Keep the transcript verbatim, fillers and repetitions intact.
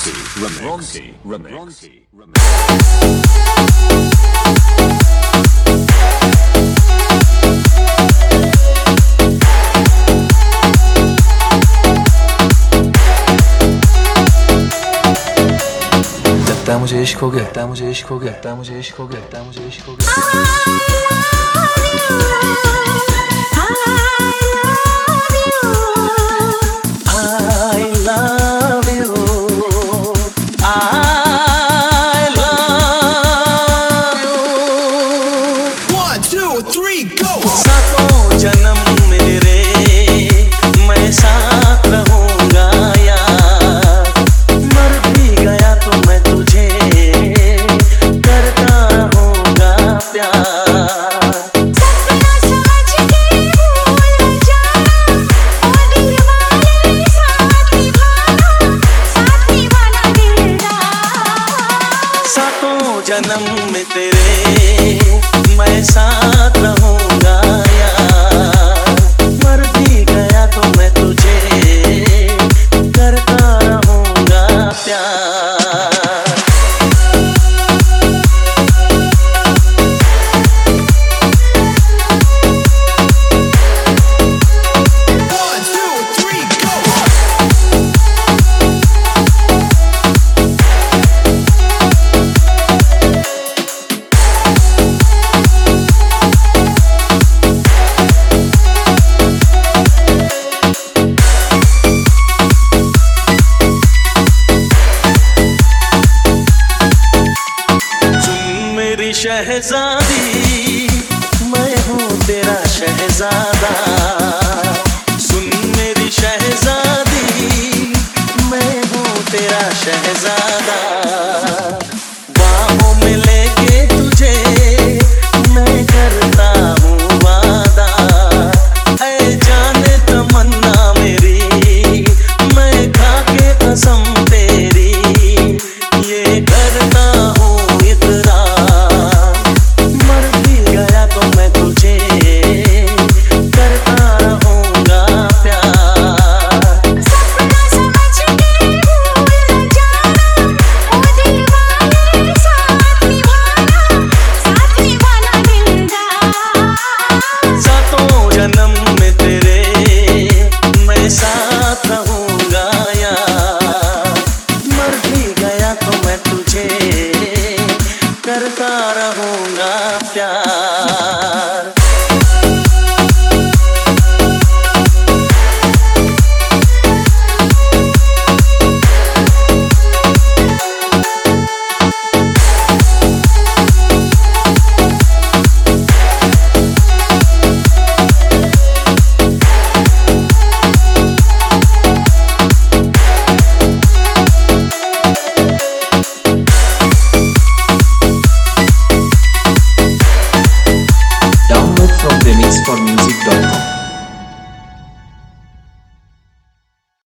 Ronti Remix. Ronti Remix. Ronti Remix. लगता है मुझे इश्क हो गया, लगता है मुझे इश्क हो गया, लगता है मुझे इश्क हो गया, लगता है मुझे इश्क हो गया। सातों जन्म मेरे मैं साथ रहूंगा यार, मर भी गया तो मैं तुझे करता रहूंगा प्यार। सपना समझ के भूल जाना ओ दिलवाले, साथ निभाना, साथ निभाना दिलदार। सातों जन्म में तेरे मैं साथ रहूंगा यार, मर भी गया तो मैं तुझे करता रहूंगा प्यार। शहजादी मैं हूँ तेरा शहजादा, सुन मेरी शहजादी मैं हूँ तेरा शहजादा। बाहों में लेके तुझे मैं करता हूँ वादा, ऐ जाने तमन्ना मेरी मैं खा के कसम तेरी ये करता हूँ इकरार। करता